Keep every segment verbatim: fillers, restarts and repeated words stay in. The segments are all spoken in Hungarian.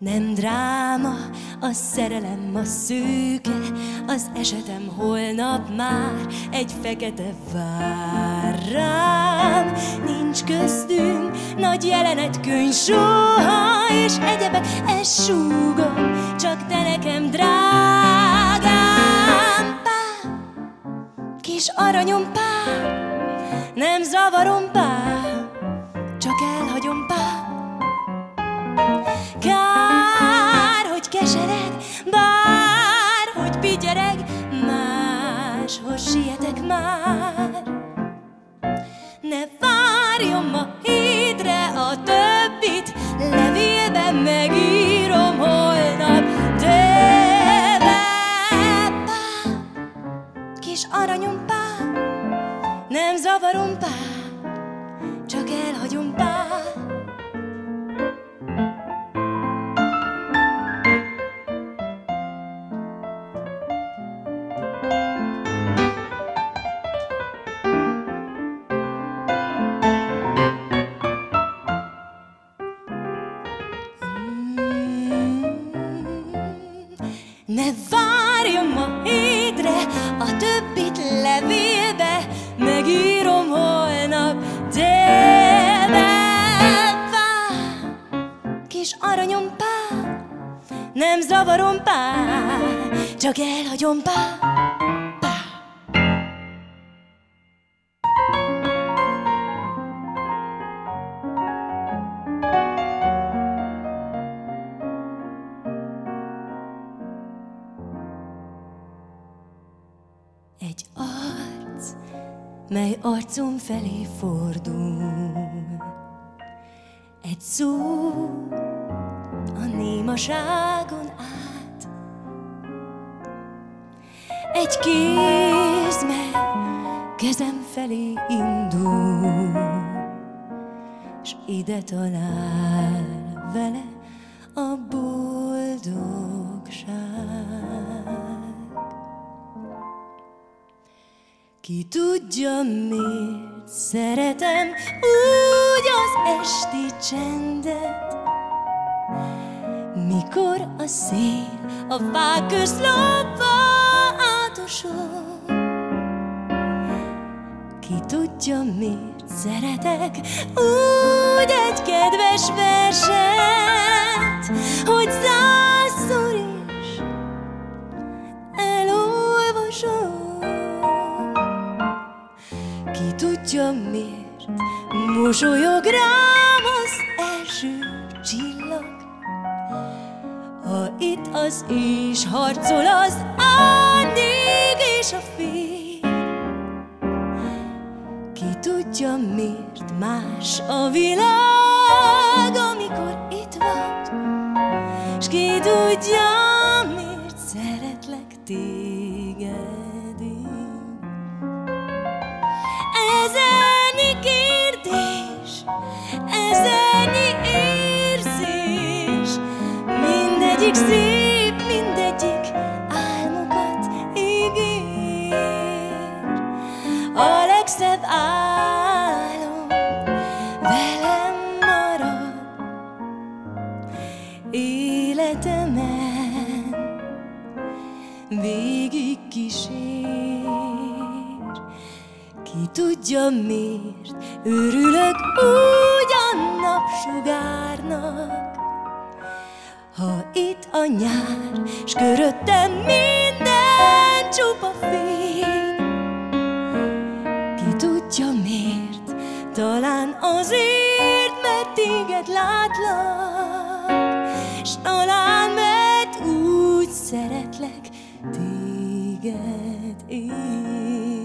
Nem dráma, a szerelem a szőke, az esetem holnap már egy fekete vár rám. Nincs köztünk nagy jelenetkönyv soha, és egyebek, ezt súgom, csak te nekem drágám. Pár, kis aranyom pár, nem zavarom pár, csak elhagyom pár. Kár, hogy kesered, bár, hogy pityereg, máshoz sietek már. Ne várjon a hétre, a többit levélben megírom holnap. De pár, kis aranyom pár, nem zavarom pár, csak elhagyom pár. Ne várjon ma hétre, a többit levélbe megírom holnap. De vár, kis aranyom pár, nem zavarom pár, csak elhagyom pár. Egy arc, mely arcom felé fordul. Egy szó a némaságon át. Egy kéz, mely kezem felé indul, s ide talál vele a boldogság. Ki tudja, miért szeretem úgy az esti csendet, mikor a szél a fák közt lopva átosol. Ki tudja, miért szeretek úgy egy kedves verset, hogy százszor is elolvasom. Ki tudja, miért mosolyog rám az első csillag, ha itt az és harcol az árnyék és a fény. Ki tudja, miért más a világ, amikor itt vagy, s ki tudja, miért szeretlek téged én. Ezernyi kérdés, ezernyi érzés, mindegyik szép, mindegyik álmokat ígér. A legszebb álom velem marad életemen, végig kísér. Ki tudja, miért örülök úgy a napsugárnak, ha itt a nyár, s köröttem minden csupa fény. Ki tudja, miért? Talán azért, mert téged látlak, s talán mert úgy szeretlek téged én.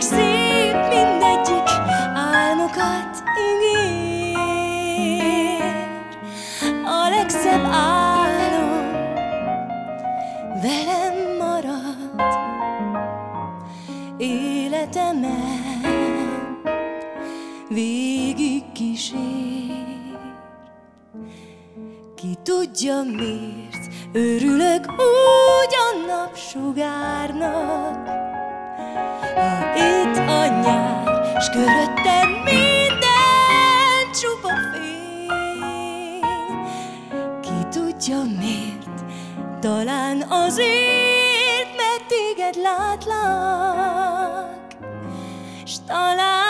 szép, mindegyik álmokat ígér. A legszebb álom velem marad életemen, végig kísér. Ki tudja miért örülök úgy a napsugárnak, ha itt a nyár, s köröttem minden csupa fény. Ki tudja miért, talán azért, mert téged látlak, s talán